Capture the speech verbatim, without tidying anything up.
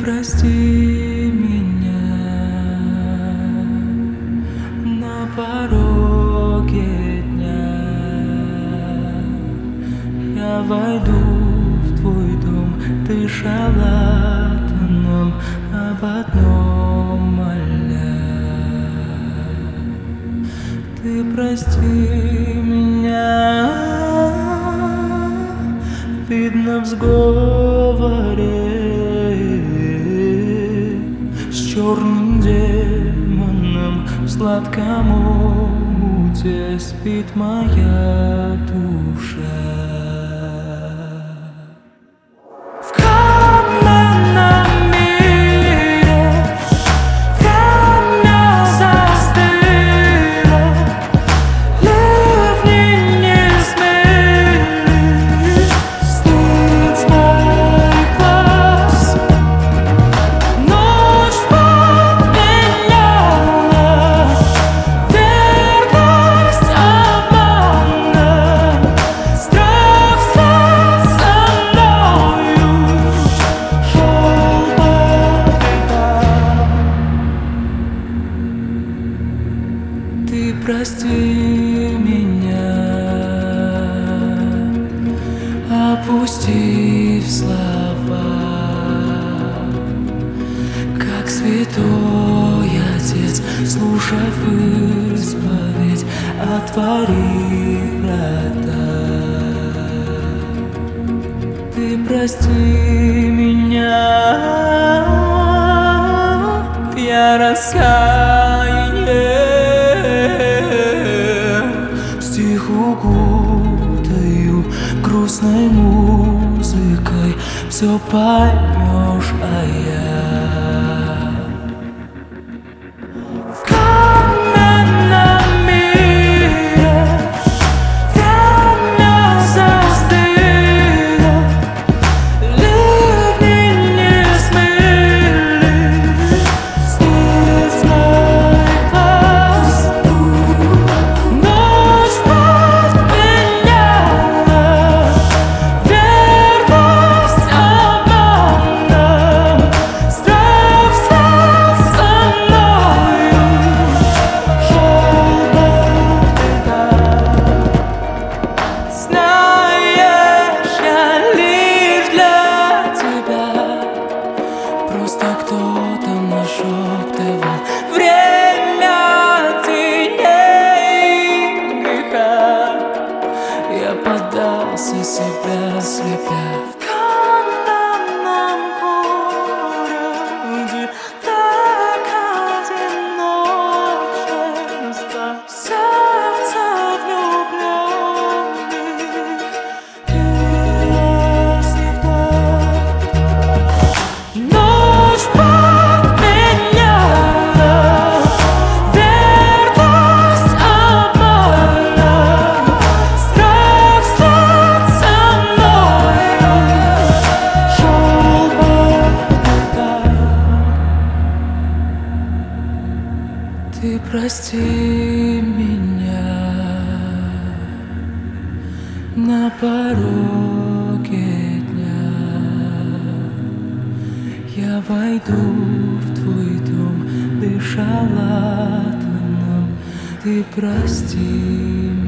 прости меня на пороге дня. Я войду в твой дом, ты шалатаном об одном моля. Ты прости меня, видно в сговоре с черным демоном в сладком омуте спит моя душа. Ты прости меня, опустив слова, как святой отец, слушав исповедь, отвори врата. Ты прости меня, я раскаяние укутаю грустной музыкой, все поймешь, а я в каменном мире время застыло, ливни не смыли снится мой глаз. Ночь просто кто-то нашептывал время теней греха. Я поддался себя слепя в каменном городе, так одиночество сердца влюбленных. Если вдруг ты прости меня на пороге дня. Я войду в твой дом, дыша латаном. Ты прости меня.